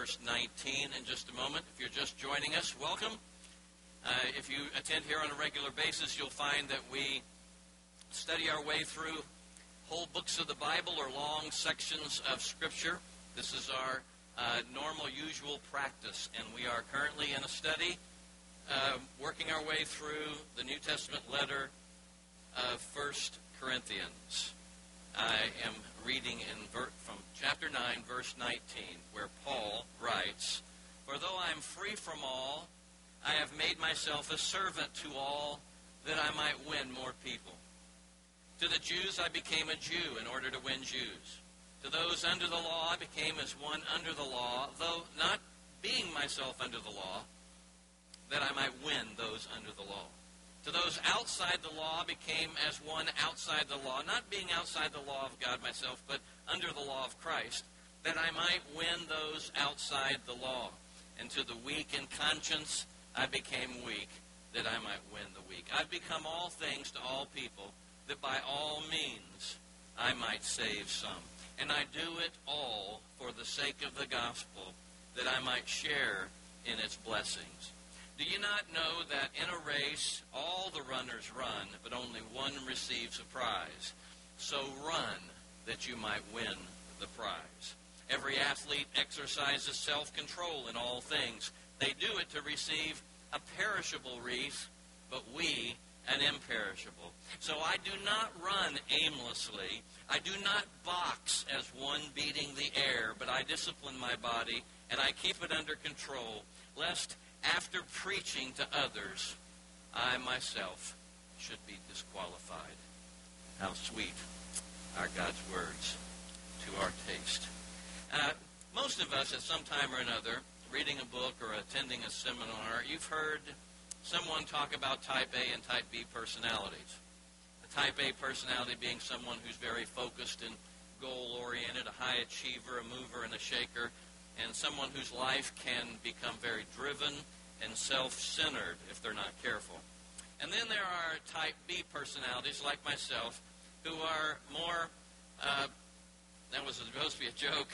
verse 19 in just a moment. If you're just joining us, welcome. If you attend here on a regular basis, you'll find that we study our way through whole books of the Bible or long sections of Scripture. This is our normal, usual practice, and we are currently in a study working our way through the New Testament letter of 1 Corinthians. I am reading from chapter 9, verse 19, where Paul writes, "For though I am free from all, I have made myself a servant to all, that I might win more people. To the Jews I became a Jew in order to win Jews. To those under the law I became as one under the law, though not being myself under the law, that I might win those under the law. To those outside the law I became as one outside the law, not being outside the law of God myself, but under the law of Christ, that I might win those outside the law. And to the weak in conscience I became weak, that I might win the weak. I've become all things to all people, that by all means I might save some. And I do it all for the sake of the gospel, that I might share in its blessings. Do you not know that in a race all the runners run, but only one receives a prize? So run, that you might win the prize. Every athlete exercises self-control in all things. They do it to receive a perishable wreath, but we an imperishable. So I do not run aimlessly. I do not box as one beating the air, but I discipline my body, and I keep it under control, lest after preaching to others, I myself should be disqualified." How sweet are God's words to our taste. Most of us at some time or another, reading a book or attending a seminar, you've heard someone talk about type A and type B personalities. The type A personality being someone who's very focused and goal-oriented, a high achiever, a mover, and a shaker, and someone whose life can become very driven and self-centered if they're not careful. And then there are type B personalities, like myself, who are more, that was supposed to be a joke,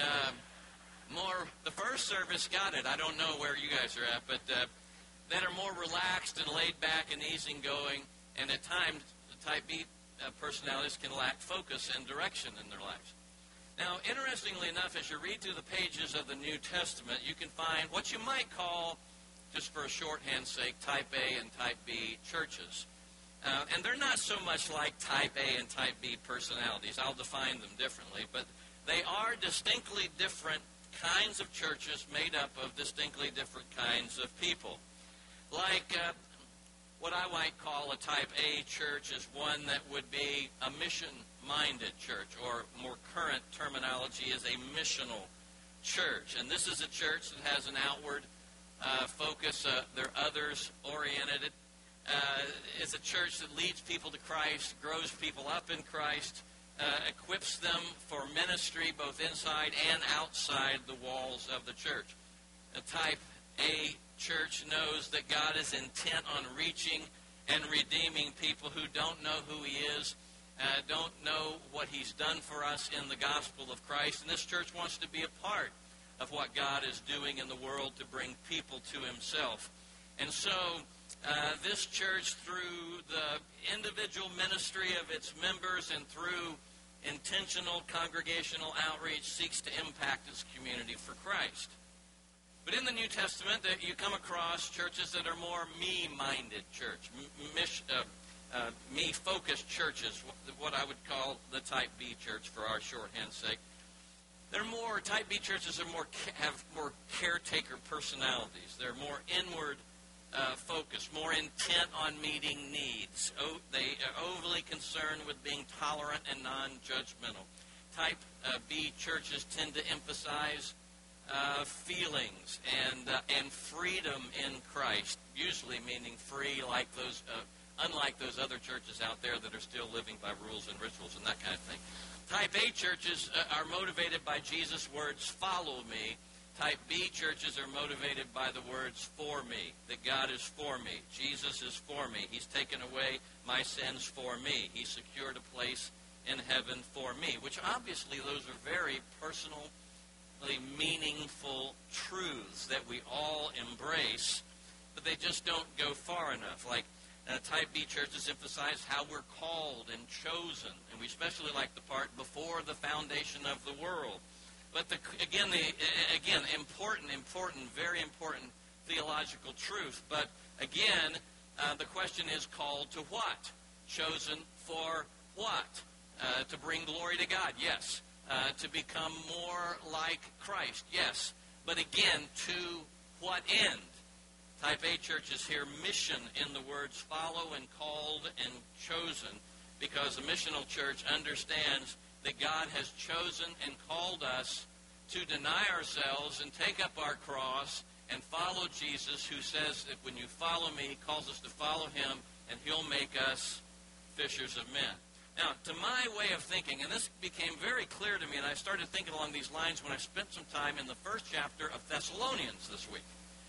the first service got it. I don't know where you guys are at, but that are more relaxed and laid back and easygoing, and at times the type B personalities can lack focus and direction in their lives. Now, interestingly enough, as you read through the pages of the New Testament, you can find what you might call, just for a shorthand's sake, type A and type B churches. And they're not so much like type A and type B personalities. I'll define them differently, but they are distinctly different kinds of churches made up of distinctly different kinds of people. Like what I might call a type A church is one that would be a mission-minded church, or more current terminology is a missional church. And this is a church that has an outward focus. They're others-oriented. It's a church that leads people to Christ, grows people up in Christ, equips them for ministry both inside and outside the walls of the church. A type A church knows that God is intent on reaching and redeeming people who don't know who He is, don't know what He's done for us in the gospel of Christ. And this church wants to be a part of what God is doing in the world to bring people to Himself. And so this church, through the individual ministry of its members and through intentional congregational outreach, seeks to impact its community for Christ. But in the New Testament, you come across churches that are more me-minded church, me-focused churches, what I would call the type B church for our shorthand's sake. Type B churches have more caretaker personalities. They're more inward focused, more intent on meeting needs. They are overly concerned with being tolerant and non-judgmental. Type B churches tend to emphasize feelings and freedom in Christ, usually meaning free, unlike those other churches out there that are still living by rules and rituals and that kind of thing. Type A churches are motivated by Jesus' words, "Follow me." Type B churches are motivated by the words, "For me," that God is for me. Jesus is for me. He's taken away my sins for me. He secured a place in heaven for me, which obviously those are very personal meaningful truths that we all embrace, but they just don't go far enough. Like Type B churches emphasize how we're called and chosen, and we especially like the part before the foundation of the world. But again, important, very important theological truth. But again, the question is, called to what? Chosen for what? To bring glory to God, yes. To become more like Christ, yes. But again, to what end? Type A churches hear mission in the words follow and called and chosen, because a missional church understands that God has chosen and called us to deny ourselves and take up our cross and follow Jesus, who says that when you follow me, he calls us to follow him, and he'll make us fishers of men. Now, to my way of thinking, and this became very clear to me, and I started thinking along these lines when I spent some time in the first chapter of Thessalonians this week.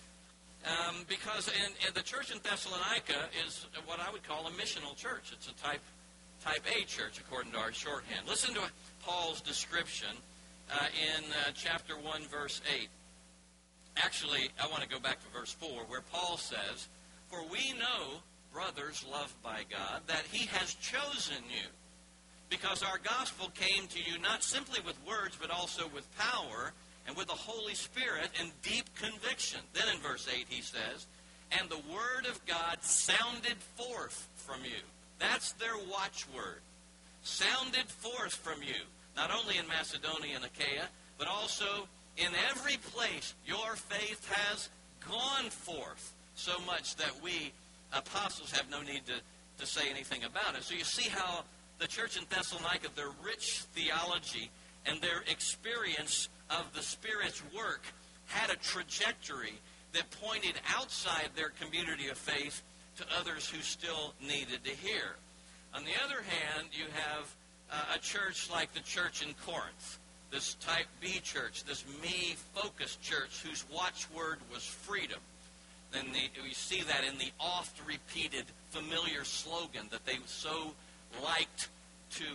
Because in the church in Thessalonica is what I would call a missional church. It's a type A church, according to our shorthand. Listen to Paul's description in chapter 1, verse 8. Actually, I want to go back to verse 4, where Paul says, "For we know, brothers loved by God, that he has chosen you, because our gospel came to you not simply with words, but also with power, and with the Holy Spirit and deep conviction." Then in verse 8 he says, "And the word of God sounded forth from you." That's their watchword. Sounded forth from you. Not only in Macedonia and Achaia, but also in every place your faith has gone forth, so much that we apostles have no need to say anything about it. So you see how the church in Thessalonica, their rich theology and their experience of the Spirit's work had a trajectory that pointed outside their community of faith to others who still needed to hear. On the other hand, you have a church like the church in Corinth, this type B church, this me-focused church whose watchword was freedom. And we see that in the oft-repeated familiar slogan that they so liked to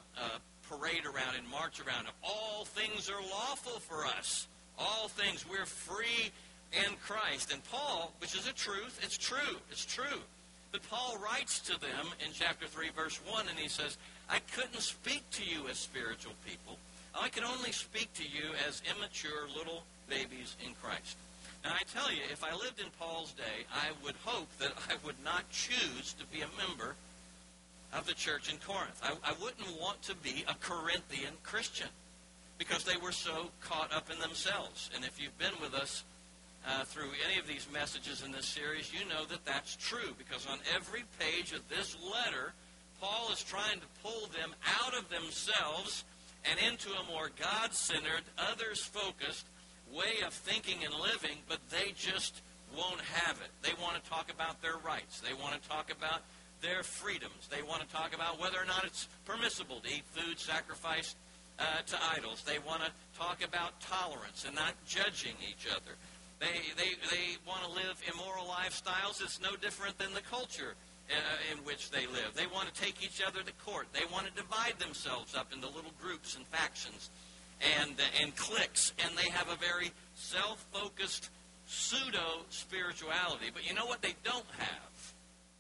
parade around and march around. All things are lawful for us. All things, we're free in Christ. And Paul, which is a truth, it's true. But Paul writes to them in chapter 3, verse 1, and he says, "I couldn't speak to you as spiritual people. I could only speak to you as immature little babies in Christ." Now, I tell you, if I lived in Paul's day, I would hope that I would not choose to be a member of the church in Corinth. I wouldn't want to be a Corinthian Christian, because they were so caught up in themselves. And if you've been with us through any of these messages in this series, you know that that's true, because on every page of this letter, Paul is trying to pull them out of themselves and into a more God-centered, others-focused way of thinking and living, but they just won't have it. They want to talk about their rights. They want to talk about their freedoms. They want to talk about whether or not it's permissible to eat food sacrificed to idols. They want to talk about tolerance and not judging each other. They want to live immoral lifestyles. It's no different than the culture in which they live. They want to take each other to court. They want to divide themselves up into little groups and factions and cliques. And they have a very self-focused pseudo-spirituality. But you know what they don't have?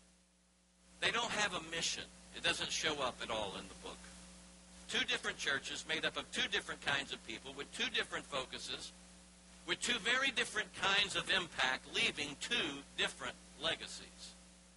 They don't have a mission. It doesn't show up at all in the book. Two different churches made up of two different kinds of people with two different focuses, with two very different kinds of impact, leaving two different legacies.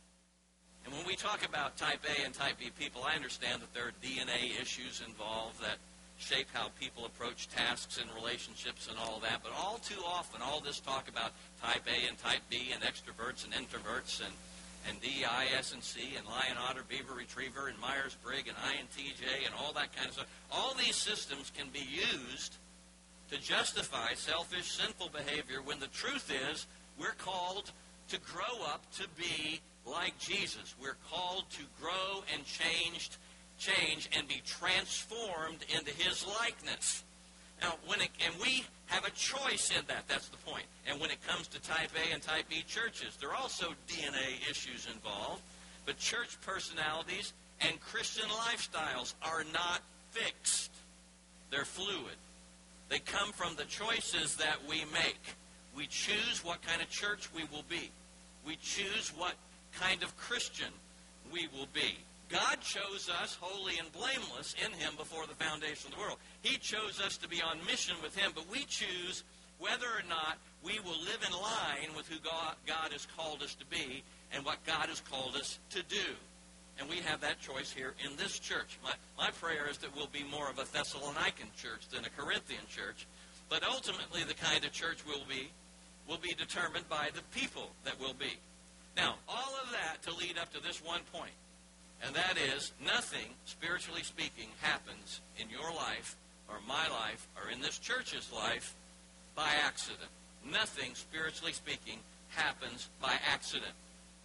And when we talk about type A and type B people, I understand that there are DNA issues involved that shape how people approach tasks and relationships and all that. But all too often, all this talk about type A and type B and extroverts and introverts and DEI, S&C, and Lion, Otter, Beaver, Retriever, and Myers-Briggs, and INTJ, and all that kind of stuff. All these systems can be used to justify selfish, sinful behavior, when the truth is we're called to grow up to be like Jesus. We're called to grow and change and be transformed into his likeness. Now, and we have a choice in that. That's the point. And when it comes to type A and type B churches, there are also DNA issues involved. But church personalities and Christian lifestyles are not fixed. They're fluid. They come from the choices that we make. We choose what kind of church we will be. We choose what kind of Christian we will be. God chose us holy and blameless in Him before the foundation of the world. He chose us to be on mission with Him, but we choose whether or not we will live in line with who God has called us to be and what God has called us to do. And we have that choice here in this church. My prayer is that we'll be more of a Thessalonican church than a Corinthian church. But ultimately, the kind of church we'll be will be determined by the people that we'll be. Now, all of that to lead up to this one point. And that is, nothing, spiritually speaking, happens in your life or my life or in this church's life by accident. Nothing, spiritually speaking, happens by accident.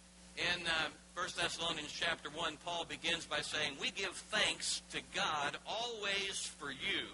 In 1 Thessalonians chapter 1, Paul begins by saying, we give thanks to God always for you,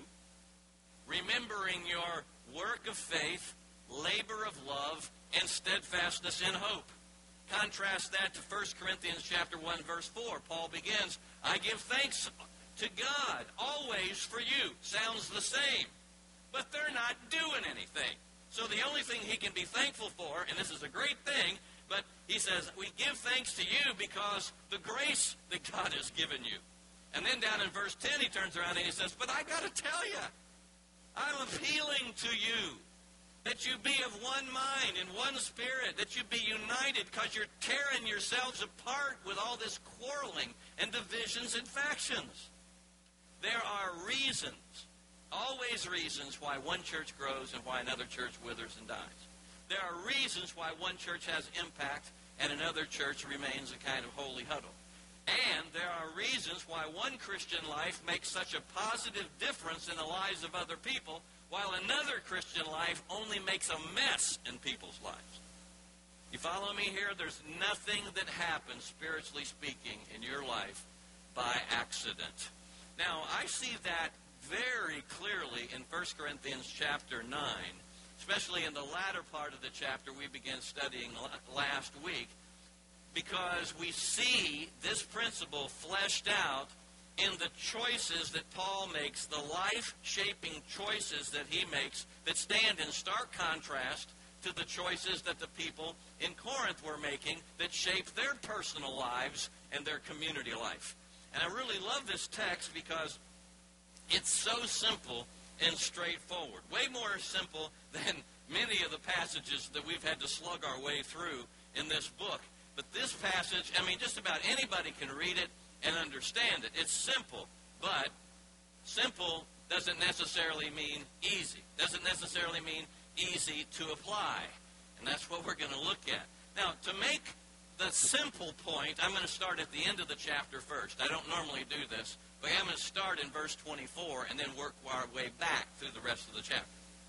remembering your work of faith, labor of love, and steadfastness in hope. Contrast that to 1 Corinthians chapter 1, verse 4. Paul begins, I give thanks to God always for you. Sounds the same, but they're not doing anything. So the only thing he can be thankful for, and this is a great thing, but he says, we give thanks to you because the grace that God has given you. And then down in verse 10, he turns around and he says, but I got to tell you, I'm appealing to you that you be of one mind and one spirit, that you be united because you're tearing yourselves apart with all this quarreling and divisions and factions. There are reasons, always reasons, why one church grows and why another church withers and dies. There are reasons why one church has impact and another church remains a kind of holy huddle. And there are reasons why one Christian life makes such a positive difference in the lives of other people, while another Christian life only makes a mess in people's lives. You follow me here? There's nothing that happens, spiritually speaking, in your life by accident. Now, I see that very clearly in 1 Corinthians chapter 9, especially in the latter part of the chapter we began studying last week, because we see this principle fleshed out in the choices that Paul makes, the life-shaping choices that he makes that stand in stark contrast to the choices that the people in Corinth were making that shape their personal lives and their community life. And I really love this text because it's so simple and straightforward. Way more simple than many of the passages that we've had to slug our way through in this book. But this passage, I mean, just about anybody can read it and understand it. It's simple, but simple doesn't necessarily mean easy. Doesn't necessarily mean easy to apply. And that's what we're going to look at. Now, to make the simple point, I'm going to start at the end of the chapter first. I don't normally do this, but I'm going to start in verse 24 and then work our way back through the rest of the chapter.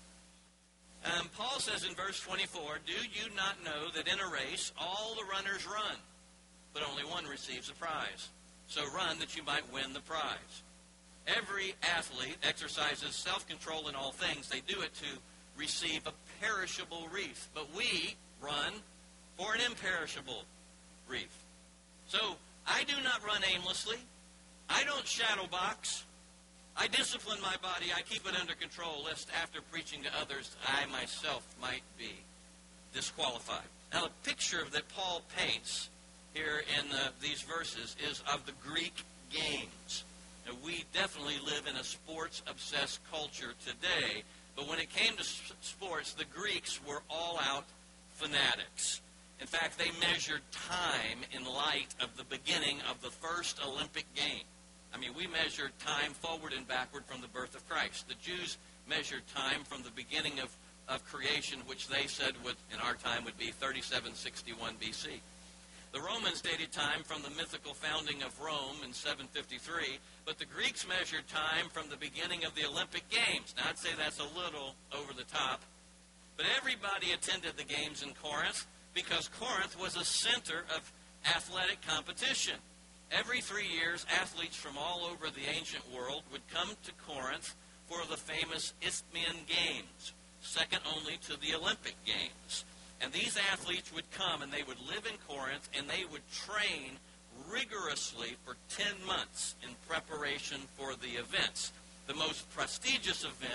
Paul says in verse 24, do you not know that in a race all the runners run, but only one receives a prize? So run that you might win the prize. Every athlete exercises self-control in all things. They do it to receive a perishable wreath, but we run for an imperishable wreath. So I do not run aimlessly. I don't shadow box. I discipline my body. I keep it under control, lest after preaching to others, I myself might be disqualified. Now, the picture that Paul paints here in these verses is of the Greek games. Now, we definitely live in a sports-obsessed culture today, but when it came to sports, the Greeks were all-out fanatics. In fact, they measured time in light of the beginning of the first Olympic game. I mean, we measured time forward and backward from the birth of Christ. The Jews measured time from the beginning of creation, which they said would, in our time, would be 3761 B.C. The Romans dated time from the mythical founding of Rome in 753, but the Greeks measured time from the beginning of the Olympic Games. Now, I'd say that's a little over the top, but everybody attended the games in Corinth because Corinth was a center of athletic competition. Every 3 years, athletes from all over the ancient world would come to Corinth for the famous Isthmian Games, second only to the Olympic Games. And these athletes would come and they would live in Corinth and they would train rigorously for 10 months in preparation for the events. The most prestigious event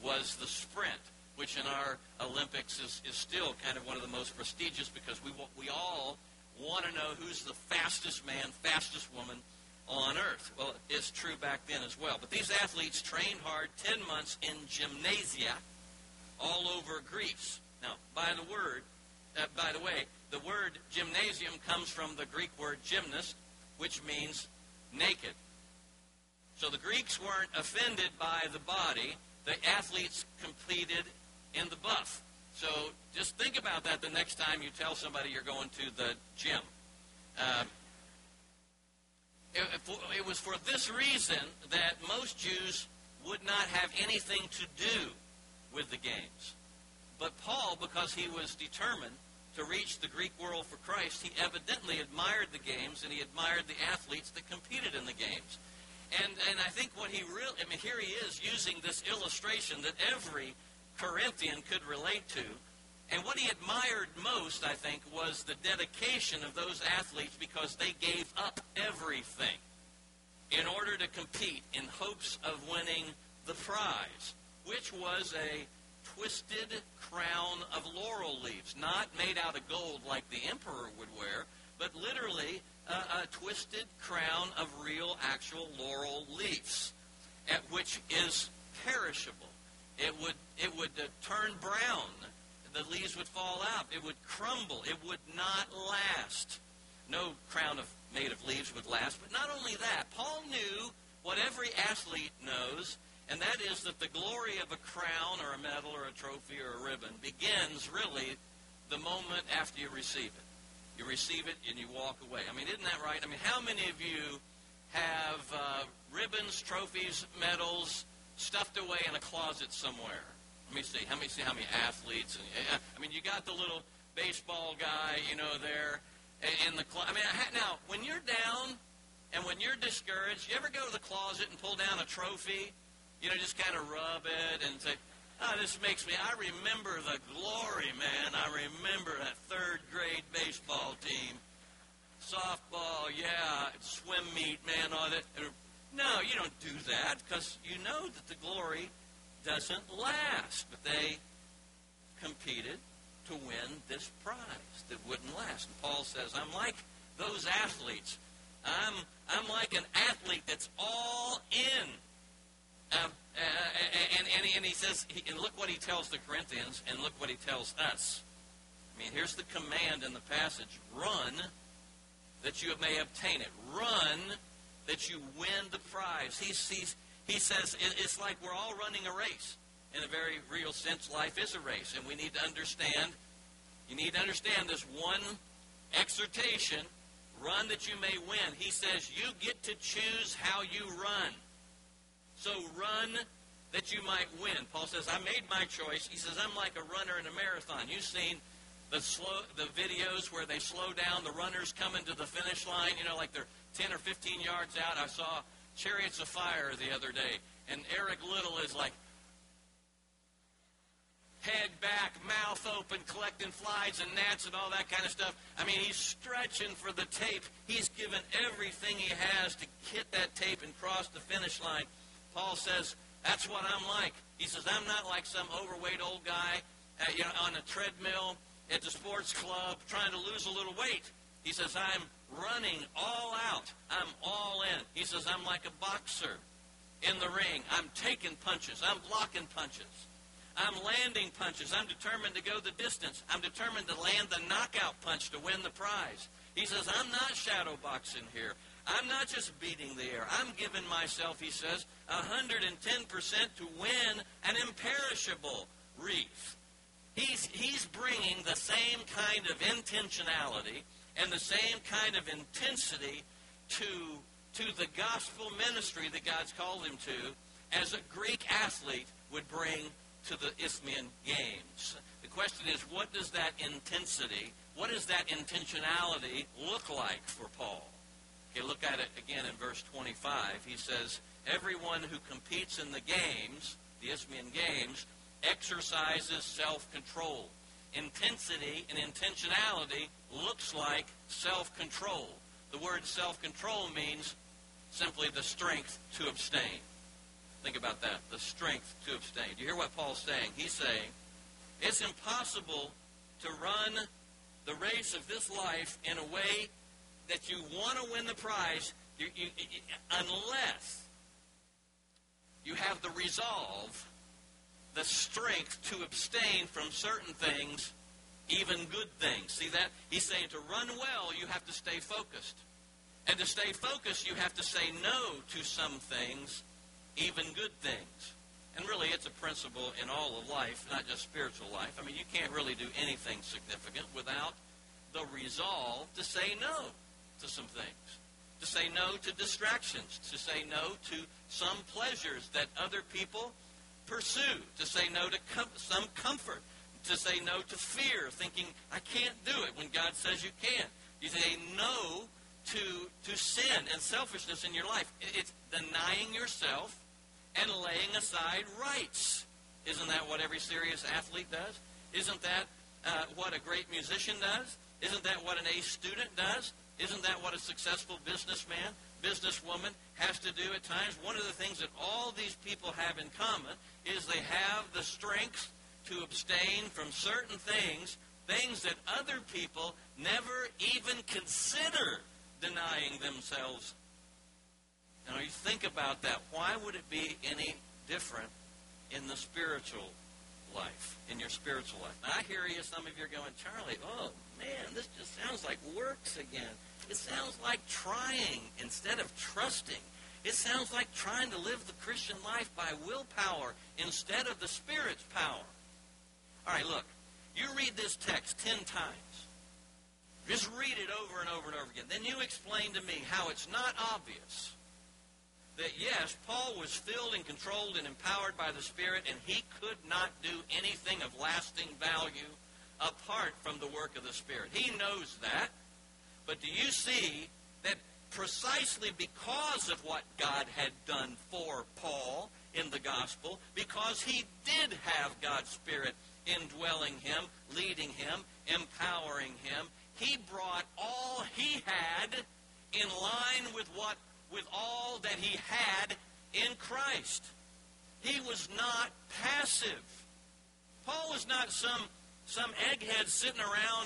was the sprint, which in our Olympics is still kind of one of the most prestigious, because we all want to know who's the fastest man, fastest woman on earth. Well, it's true back then as well. But these athletes trained hard 10 months in gymnasia all over Greece. Now, by the way, the word gymnasium comes from the Greek word gymnast, which means naked. So the Greeks weren't offended by the body. The athletes competed in the buff. So just think about that the next time you tell somebody you're going to the gym. It was for this reason that most Jews would not have anything to do with the games. But Paul, because he was determined to reach the Greek world for Christ, he evidently admired the games, and he admired the athletes that competed in the games. And I think what he really, here he is using this illustration that every Corinthian could relate to. And what he admired most, I think, was the dedication of those athletes, because they gave up everything in order to compete in hopes of winning the prize, which was a twisted crown of laurel leaves, not made out of gold like the emperor would wear, but literally a twisted crown of real, actual laurel leaves, which is perishable. It would turn brown. The leaves would fall out. It would crumble. It would not last. No crown made of leaves would last. But not only that, Paul knew what every athlete knows, and that is that the glory of a crown or a medal or a trophy or a ribbon begins really the moment after you receive it. You receive it and you walk away. Isn't that right? How many of you have ribbons, trophies, medals stuffed away in a closet somewhere? Let me see how many athletes. You got the little baseball guy, there in the closet. Now, when you're down and when you're discouraged, you ever go to the closet and pull down a trophy? Just kind of rub it and say, this makes me, I remember the glory, man. I remember that third grade baseball team. Softball, yeah, swim meet, man, all that. No, you don't do that, because you know that the glory doesn't last. But they competed to win this prize that wouldn't last. And Paul says, I'm like those athletes. I'm like an athlete that's all in. And he says, and look what he tells the Corinthians, and look what he tells us. Here's the command in the passage. Run that you may obtain it. Run that you win the prize. He says it's like we're all running a race. In a very real sense, life is a race. And we need to understand, you need to understand this one exhortation, run that you may win. He says you get to choose how you run. So run that you might win. Paul says, I made my choice. He says, I'm like a runner in a marathon. You've seen the videos where they slow down the runners coming to the finish line, like they're 10 or 15 yards out. I saw Chariots of Fire the other day, and Eric Little is like head back, mouth open, collecting flies and gnats and all that kind of stuff. He's stretching for the tape. He's given everything he has to hit that tape and cross the finish line. Paul says, that's what I'm like. He says, I'm not like some overweight old guy on a treadmill at the sports club trying to lose a little weight. He says, I'm running all out. I'm all in. He says, I'm like a boxer in the ring. I'm taking punches. I'm blocking punches. I'm landing punches. I'm determined to go the distance. I'm determined to land the knockout punch to win the prize. He says, I'm not shadow boxing here. I'm not just beating the air. I'm giving myself, he says, 110% to win an imperishable wreath. He's bringing the same kind of intentionality and the same kind of intensity to the gospel ministry that God's called him to as a Greek athlete would bring to the Isthmian Games. The question is, what does that intensity, what does that intentionality look like for Paul? Okay, look at it again in verse 25. He says, everyone who competes in the games, the Isthmian Games, exercises self-control. Intensity and intentionality looks like self-control. The word self-control means simply the strength to abstain. Think about that. The strength to abstain. Do you hear what Paul's saying? He's saying, it's impossible to run the race of this life in a way that you want to win the prize unless you have the resolve, the strength to abstain from certain things, even good things. See that? He's saying to run well, you have to stay focused. And to stay focused, you have to say no to some things, even good things. And really, it's a principle in all of life, not just spiritual life. I mean, you can't really do anything significant without the resolve to say no to some things. To say no to distractions. To say no to some pleasures that other people pursue. To say no to some comfort. To say no to fear, thinking, I can't do it when God says you can. You say no to sin and selfishness in your life. It's denying yourself and laying aside rights. Isn't that what every serious athlete does? Isn't that what a great musician does? Isn't that what an A student does? Isn't that what a successful businessman, businesswoman has to do at times? One of the things that all these people have in common is they have the strength to abstain from certain things, things that other people never even consider denying themselves. Now, you think about that. Why would it be any different in the spiritual life, in your spiritual life? Now, I hear you, some of you are going, Charlie, oh, man, this just sounds like works again. It sounds like trying instead of trusting. It sounds like trying to live the Christian life by willpower instead of the Spirit's power. All right, look, you read this text 10 times. Just read it over and over and over again. Then you explain to me how it's not obvious that, yes, Paul was filled and controlled and empowered by the Spirit, and he could not do anything of lasting value apart from the work of the Spirit. He knows that. But do you see that precisely because of what God had done for Paul in the gospel, because he did have God's Spirit indwelling him, leading him, empowering him, he brought all he had in line with all that he had in Christ. He was not passive. Paul was not some egghead sitting around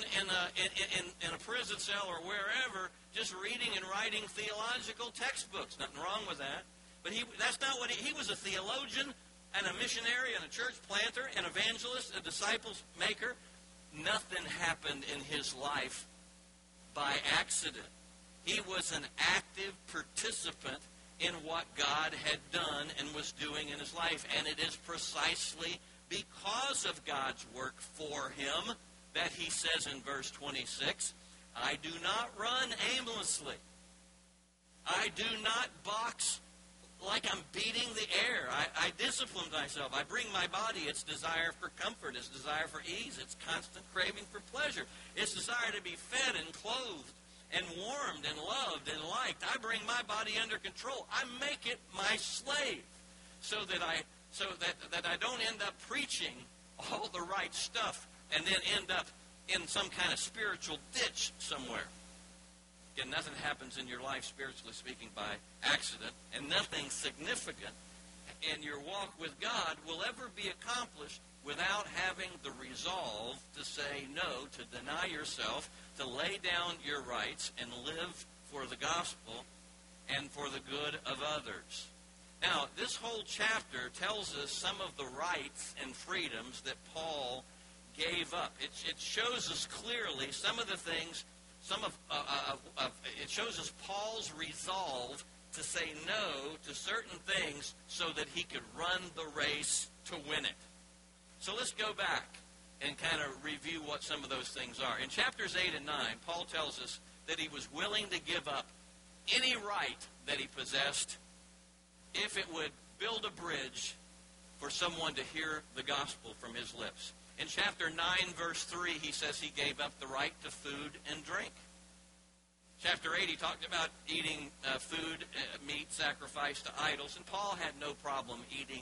in a prison cell or wherever just reading and writing theological textbooks. Nothing wrong with that. But that's not what he was. A theologian and a missionary and a church planter, an evangelist, a disciples maker. Nothing happened in his life by accident. He was an active participant in what God had done and was doing in his life. And it is precisely because of God's work for him that he says in verse 26, I do not run aimlessly. I do not box like I'm beating the air. I discipline myself. I bring my body its desire for comfort, its desire for ease, its constant craving for pleasure, its desire to be fed and clothed and warmed and loved and liked. I bring my body under control. I make it my slave so that I don't end up preaching all the right stuff and then end up in some kind of spiritual ditch somewhere. Again, nothing happens in your life, spiritually speaking, by accident, and nothing significant in your walk with God will ever be accomplished without having the resolve to say no, to deny yourself, to lay down your rights and live for the gospel and for the good of others. Now, this whole chapter tells us some of the rights and freedoms that Paul gave up. It shows us clearly some of the things, it shows us Paul's resolve to say no to certain things so that he could run the race to win it. So let's go back and kind of review what some of those things are. In chapters 8 and 9, Paul tells us that he was willing to give up any right that he possessed if it would build a bridge for someone to hear the gospel from his lips. In chapter 9, verse 3, he says he gave up the right to food and drink. Chapter 8, he talked about eating food, meat sacrificed to idols. And Paul had no problem eating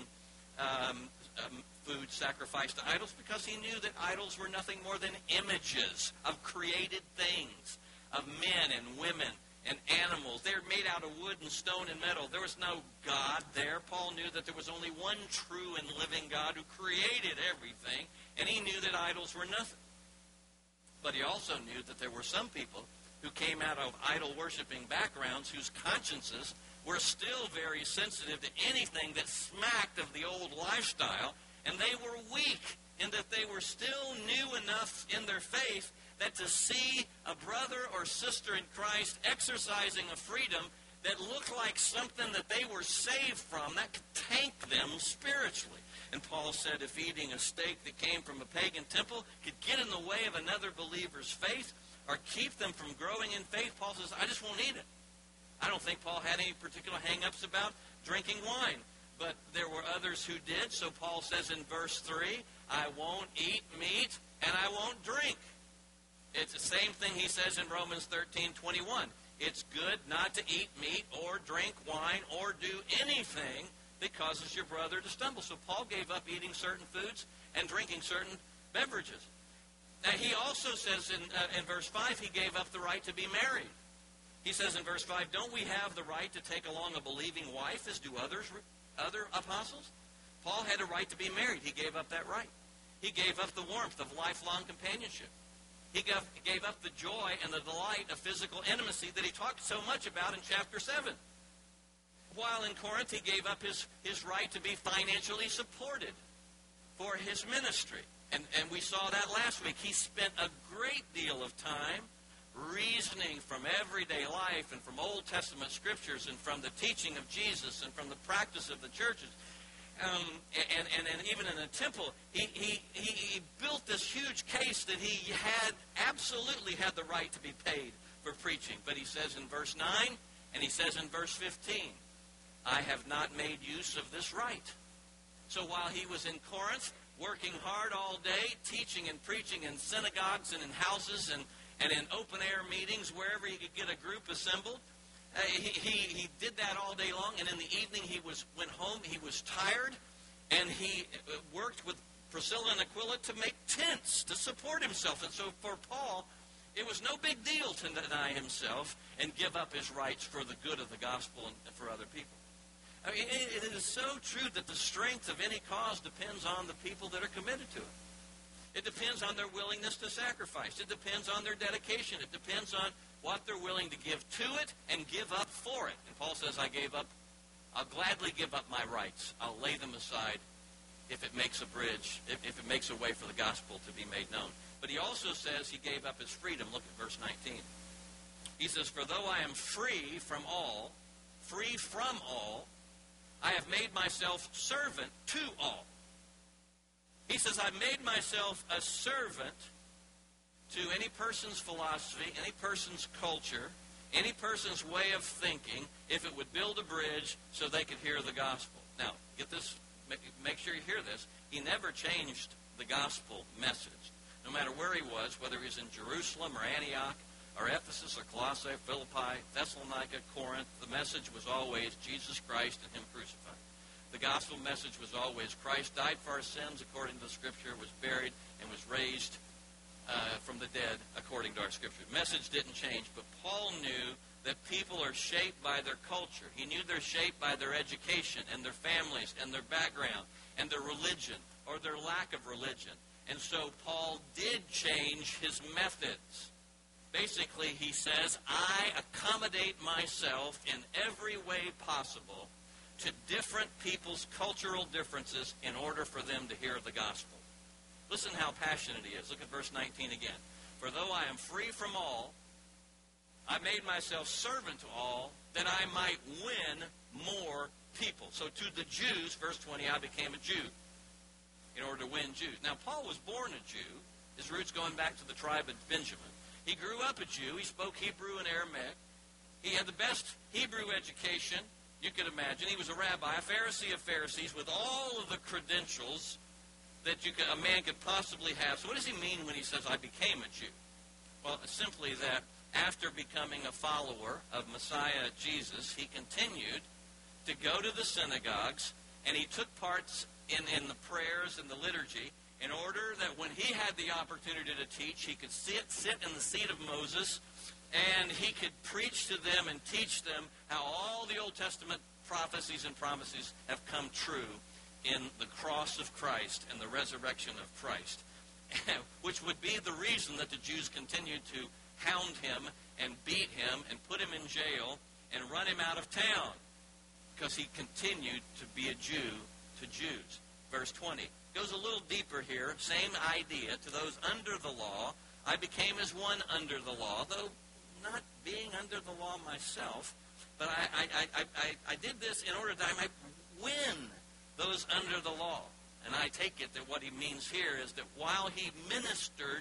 food sacrificed to idols because he knew that idols were nothing more than images of created things, of men and women and animals. They were made out of wood and stone and metal. There was no God there. Paul knew that there was only one true and living God who created everything, and he knew that idols were nothing. But he also knew that there were some people who came out of idol-worshiping backgrounds whose consciences were still very sensitive to anything that smacked of the old lifestyle, and they were weak in that they were still new enough in their faith that to see a brother or sister in Christ exercising a freedom that looked like something that they were saved from, that could tank them spiritually. And Paul said if eating a steak that came from a pagan temple could get in the way of another believer's faith or keep them from growing in faith, Paul says, I just won't eat it. I don't think Paul had any particular hang-ups about drinking wine, but there were others who did. So Paul says in verse 3, I won't eat meat and I won't drink. It's the same thing he says in Romans 13:21. It's good not to eat meat or drink wine or do anything that causes your brother to stumble. So Paul gave up eating certain foods and drinking certain beverages. Now he also says in verse 5, he gave up the right to be married. He says in verse 5, don't we have the right to take along a believing wife as do other apostles? Paul had a right to be married. He gave up that right. He gave up the warmth of lifelong companionship. He gave up the joy and the delight of physical intimacy that he talked so much about in chapter 7. While in Corinth, he gave up his right to be financially supported for his ministry. And we saw that last week. He spent a great deal of time reasoning from everyday life and from Old Testament scriptures and from the teaching of Jesus and from the practice of the churches. And even in the temple, he built this huge case that he absolutely had the right to be paid for preaching. But he says in verse 9 and he says in verse 15, I have not made use of this right. So while he was in Corinth, working hard all day, teaching and preaching in synagogues and in houses and in open-air meetings, wherever he could get a group assembled, he did that all day long, and in the evening he went home, he was tired, and he worked with Priscilla and Aquila to make tents to support himself. And so for Paul, it was no big deal to deny himself and give up his rights for the good of the gospel and for other people. I mean, it is so true that the strength of any cause depends on the people that are committed to it. It depends on their willingness to sacrifice. It depends on their dedication. It depends on what they're willing to give to it and give up for it. And Paul says, I'll gladly give up my rights. I'll lay them aside if it makes a bridge, if it makes a way for the gospel to be made known. But he also says he gave up his freedom. Look at verse 19. He says, for though I am free from all, I have made myself servant to all. He says, I've made myself a servant to any person's philosophy, any person's culture, any person's way of thinking, if it would build a bridge so they could hear the gospel. Now, get this, make sure you hear this. He never changed the gospel message. No matter where he was, whether he was in Jerusalem or Antioch or Ephesus or Colossae, Philippi, Thessalonica, Corinth, the message was always Jesus Christ and him crucified. The gospel message was always Christ died for our sins according to the Scripture, was buried, and was raised from the dead according to our Scripture. The message didn't change, but Paul knew that people are shaped by their culture. He knew they're shaped by their education and their families and their background and their religion or their lack of religion. And so Paul did change his methods. Basically, he says, I accommodate myself in every way possible to different people's cultural differences in order for them to hear the gospel. Listen how passionate he is. Look at verse 19 again. For though I am free from all, I made myself servant to all, that I might win more people. So to the Jews, verse 20, I became a Jew in order to win Jews. Now, Paul was born a Jew. His roots going back to the tribe of Benjamin. He grew up a Jew. He spoke Hebrew and Aramaic. He had the best Hebrew education you could imagine. He was a rabbi, a Pharisee of Pharisees, with all of the credentials that a man could possibly have. So what does he mean when he says, I became a Jew? Well, simply that after becoming a follower of Messiah Jesus, he continued to go to the synagogues, and he took parts in the prayers and the liturgy in order that when he had the opportunity to teach, he could sit in the seat of Moses And he could preach to them and teach them how all the Old Testament prophecies and promises have come true in the cross of Christ and the resurrection of Christ, which would be the reason that the Jews continued to hound him and beat him and put him in jail and run him out of town, because he continued to be a Jew to Jews. Verse 20 goes a little deeper here, same idea. To those under the law, I became as one under the law, though not being under the law myself, but I did this in order that I might win those under the law. And I take it that what he means here is that while he ministered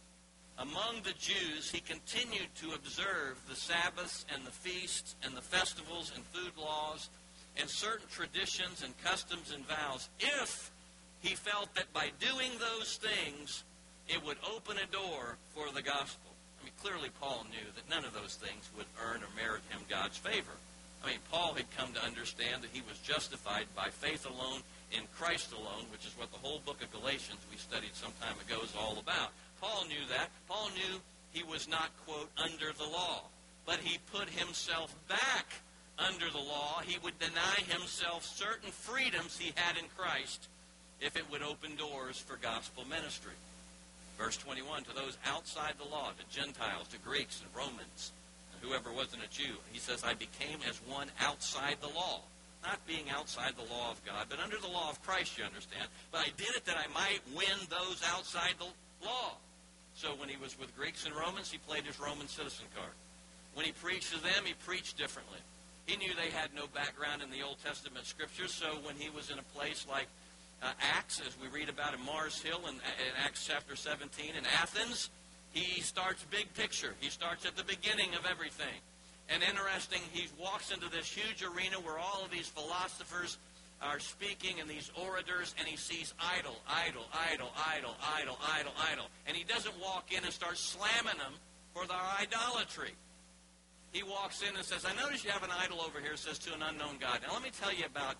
among the Jews, he continued to observe the Sabbaths and the feasts and the festivals and food laws and certain traditions and customs and vows, if he felt that by doing those things, it would open a door for the gospel. I mean, clearly Paul knew that none of those things would earn or merit him God's favor. I mean, Paul had come to understand that he was justified by faith alone, in Christ alone, which is what the whole book of Galatians we studied some time ago is all about. Paul knew that. Paul knew he was not, quote, under the law, but he put himself back under the law. He would deny himself certain freedoms he had in Christ if it would open doors for gospel ministry. Verse 21, to those outside the law, to Gentiles, to Greeks and Romans, and whoever wasn't a Jew, he says, I became as one outside the law. Not being outside the law of God, but under the law of Christ, you understand. But I did it that I might win those outside the law. So when he was with Greeks and Romans, he played his Roman citizen card. When he preached to them, he preached differently. He knew they had no background in the Old Testament Scriptures, so when he was in a place like Acts, as we read about in Mars Hill in Acts chapter 17 in Athens, he starts big picture. He starts at the beginning of everything. And interesting, he walks into this huge arena where all of these philosophers are speaking and these orators, and he sees idol, idol, idol, idol, idol, idol, idol. And he doesn't walk in and start slamming them for their idolatry. He walks in and says, I notice you have an idol over here, says to an unknown God. Now let me tell you about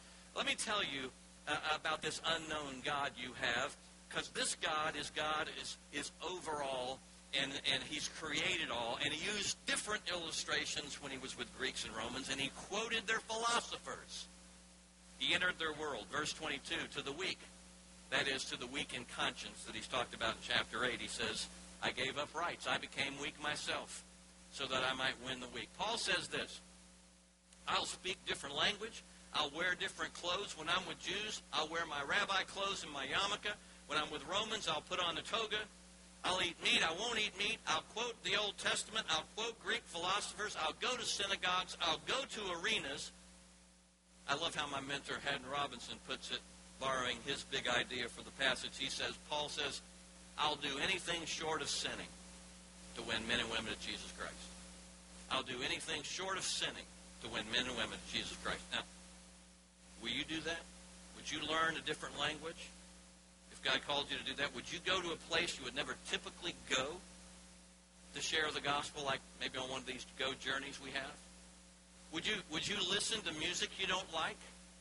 this unknown God you have, because this God is overall, and he's created all, and he used different illustrations when he was with Greeks and Romans, and he quoted their philosophers. He entered their world. Verse 22, to the weak, that is, to the weak in conscience that he's talked about in chapter 8, he says, I gave up rights. I became weak myself so that I might win the weak. Paul says this, I'll speak different language. I'll wear different clothes. When I'm with Jews, I'll wear my rabbi clothes and my yarmulke. When I'm with Romans, I'll put on a toga. I'll eat meat. I won't eat meat. I'll quote the Old Testament. I'll quote Greek philosophers. I'll go to synagogues. I'll go to arenas. I love how my mentor, Haddon Robinson, puts it, borrowing his big idea for the passage. He says, Paul says, I'll do anything short of sinning to win men and women to Jesus Christ. I'll do anything short of sinning to win men and women to Jesus Christ. Now, will you do that? Would you learn a different language? If God called you to do that, would you go to a place you would never typically go to share the gospel, like maybe on one of these go journeys we have? Would you listen to music you don't like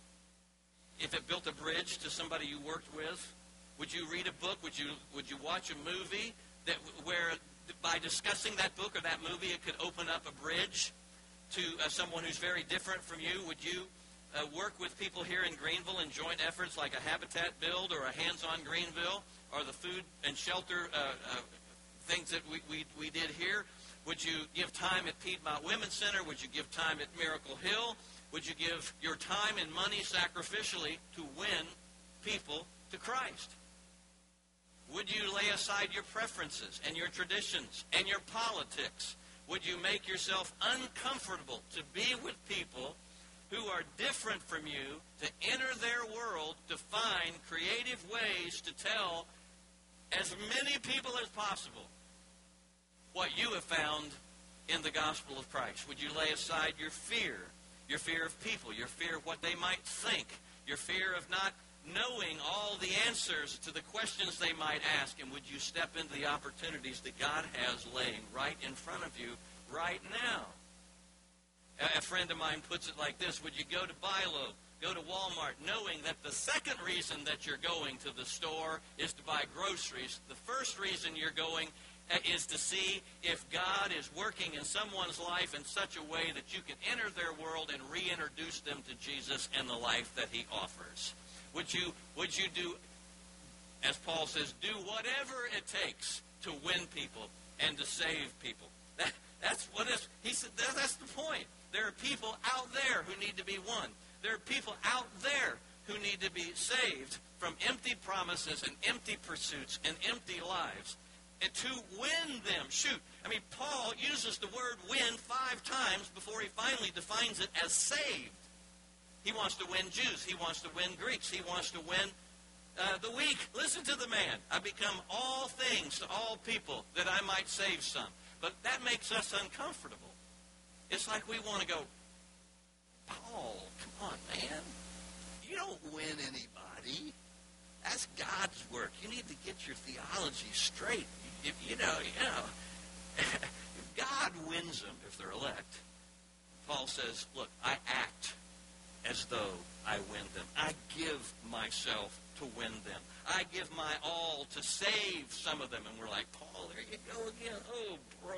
if it built a bridge to somebody you worked with? Would you read a book? Would you watch a movie where by discussing that book or that movie it could open up a bridge to someone who's very different from you? Would you work with people here in Greenville in joint efforts like a Habitat Build or a Hands-on Greenville or the food and shelter things that we did here? Would you give time at Piedmont Women's Center? Would you give time at Miracle Hill? Would you give your time and money sacrificially to win people to Christ? Would you lay aside your preferences and your traditions and your politics? Would you make yourself uncomfortable to be with people who are different from you, to enter their world, to find creative ways to tell as many people as possible what you have found in the gospel of Christ? Would you lay aside your fear of people, your fear of what they might think, your fear of not knowing all the answers to the questions they might ask, and would you step into the opportunities that God has laying right in front of you right now? A friend of mine puts it like this: would you go to Bilo, go to Walmart, knowing that the second reason that you're going to the store is to buy groceries? The first reason you're going is to see if God is working in someone's life in such a way that you can enter their world and reintroduce them to Jesus and the life that he offers. Would you do, as Paul says, do whatever it takes to win people and to save people? That's what he said. That's the point. There are people out there who need to be won. There are people out there who need to be saved from empty promises and empty pursuits and empty lives. And to win them. Shoot. I mean, Paul uses the word win 5 times before he finally defines it as saved. He wants to win Jews. He wants to win Greeks. He wants to win the weak. Listen to the man. I become all things to all people that I might save some. But that makes us uncomfortable. It's like we want to go, Paul, come on, man. You don't win anybody. That's God's work. You need to get your theology straight. You know, God wins them if they're elect. Paul says, look, I act as though I win them. I give myself to win them. I give my all to save some of them. And we're like, Paul, there you go again. Oh, bro.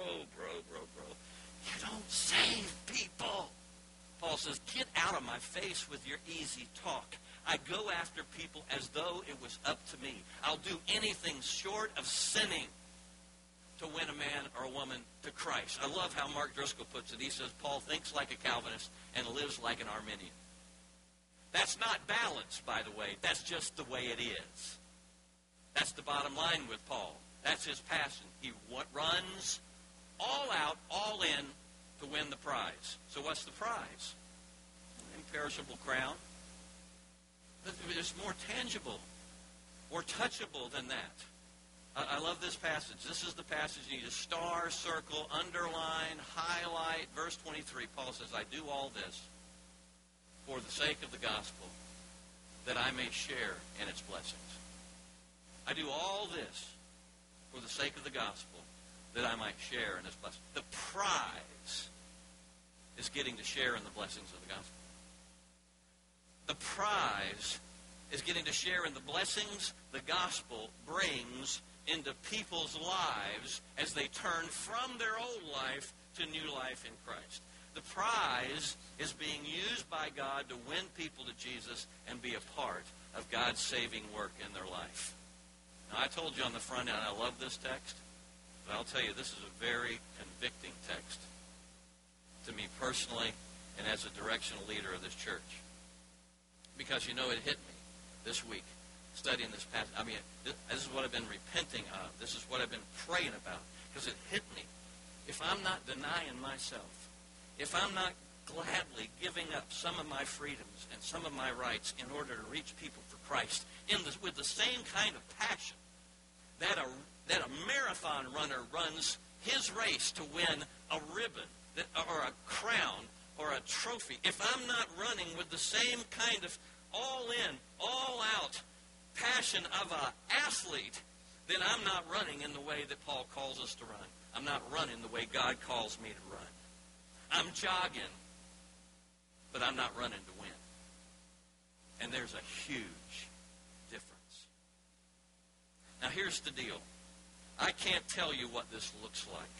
You don't save people. Paul says, get out of my face with your easy talk. I go after people as though it was up to me. I'll do anything short of sinning to win a man or a woman to Christ. I love how Mark Driscoll puts it. He says, Paul thinks like a Calvinist and lives like an Arminian. That's not balance, by the way. That's just the way it is. That's the bottom line with Paul. That's his passion. He runs all out, all in to win the prize. So what's the prize? An imperishable crown. But it's more tangible, more touchable than that. I love this passage. This is the passage you need to star, circle, underline, highlight. Verse 23, Paul says, I do all this for the sake of the gospel, that I may share in its blessings. I do all this for the sake of the gospel, that I might share in its blessings. The prize is getting to share in the blessings of the gospel. The prize is getting to share in the blessings the gospel brings into people's lives as they turn from their old life to new life in Christ. The prize is being used by God to win people to Jesus and be a part of God's saving work in their life. Now, I told you on the front end, I love this text, but I'll tell you, this is a very convicting text to me personally and as a directional leader of this church. Because, you know, it hit me this week studying this passage. I mean, this is what I've been repenting of. This is what I've been praying about. Because it hit me. If I'm not denying myself, if I'm not gladly giving up some of my freedoms and some of my rights in order to reach people for Christ with the same kind of passion that a marathon runner runs his race to win a ribbon or a crown or a trophy, if I'm not running with the same kind of all-in, all-out passion of an athlete, then I'm not running in the way that Paul calls us to run. I'm not running the way God calls me to run. I'm jogging, but I'm not running to win. And there's a huge difference. Now, here's the deal. I can't tell you what this looks like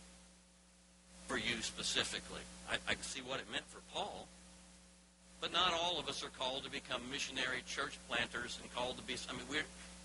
for you specifically. I can see what it meant for Paul. But not all of us are called to become missionary church planters and called to be... I mean,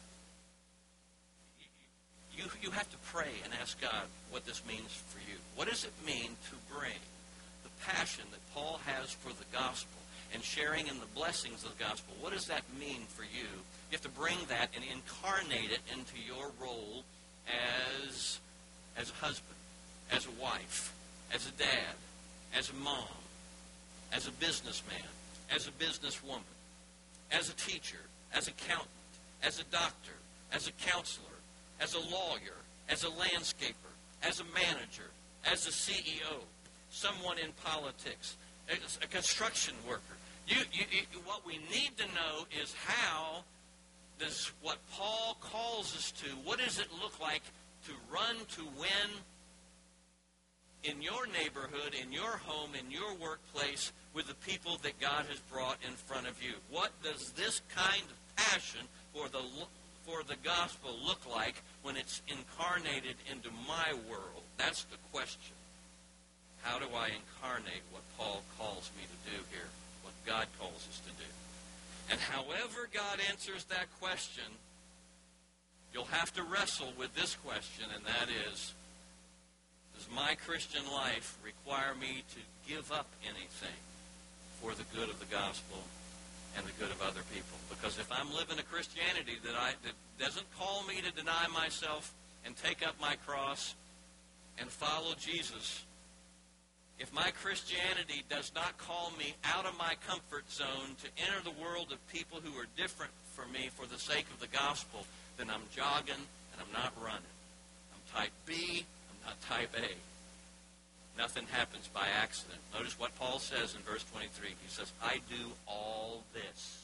you have to pray and ask God what this means for you. What does it mean to bring the passion that Paul has for the gospel and sharing in the blessings of the gospel? What does that mean for you? You have to bring that and incarnate it into your role as a husband, as a wife, as a dad, as a mom, as a businessman, as a businesswoman, as a teacher, as an accountant, as a doctor, as a counselor, as a lawyer, as a landscaper, as a manager, as a CEO, someone in politics, a construction worker. What we need to know is how does what Paul calls us to, what does it look like to run to win in your neighborhood, in your home, in your workplace, with the people that God has brought in front of you? What does this kind of passion for for the gospel look like when it's incarnated into my world? That's the question. How do I incarnate what Paul calls me to do here, what God calls us to do? And however God answers that question, you'll have to wrestle with this question, and that is, does my Christian life require me to give up anything for the good of the gospel and the good of other people? Because if I'm living a Christianity that doesn't call me to deny myself and take up my cross and follow Jesus, if my Christianity does not call me out of my comfort zone to enter the world of people who are different from me for the sake of the gospel, then I'm jogging and I'm not running. I'm type B, I'm not type A. Nothing happens by accident. Notice what Paul says in verse 23. He says, I do all this.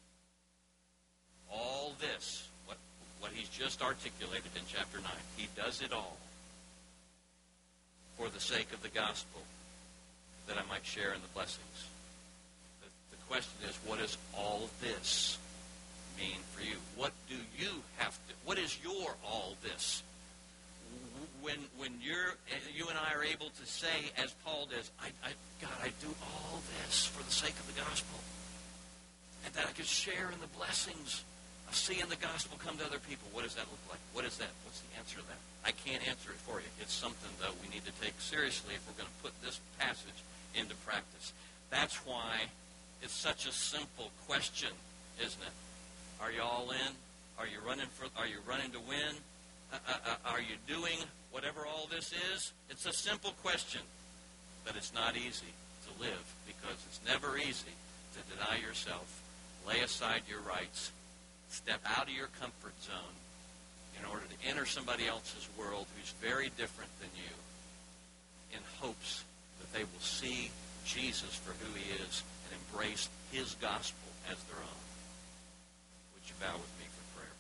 All this. What he's just articulated in chapter 9. He does it all for the sake of the gospel, that I might share in the blessings. The question is, what does all this mean for you? What do you have to, what is your all this? When you and I are able to say, as Paul does, God, I do all this for the sake of the gospel, and that I could share in the blessings of seeing the gospel come to other people. What does that look like? What is that? What's the answer to that? I can't answer it for you. It's something, though, we need to take seriously if we're going to put this passage into practice. That's why it's such a simple question, isn't it? Are you all in? Are you running to win? Are you doing whatever all this is? It's a simple question, but it's not easy to live, because it's never easy to deny yourself, lay aside your rights, step out of your comfort zone in order to enter somebody else's world who's very different than you, in hopes that they will see Jesus for who he is and embrace his gospel as their own. Would you bow with me for prayer?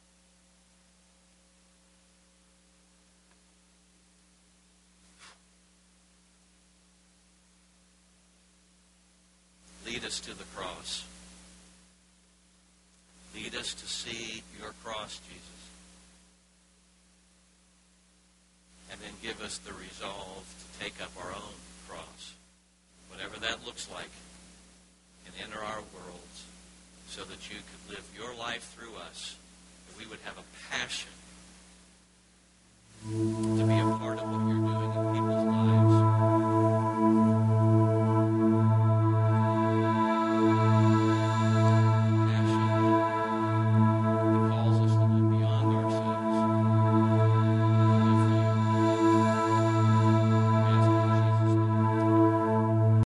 Lead us to the cross. Lead us to see your cross, Jesus. And then give us the resolve to take up our own cross, whatever that looks like, and enter our worlds so that you could live your life through us, that we would have a passion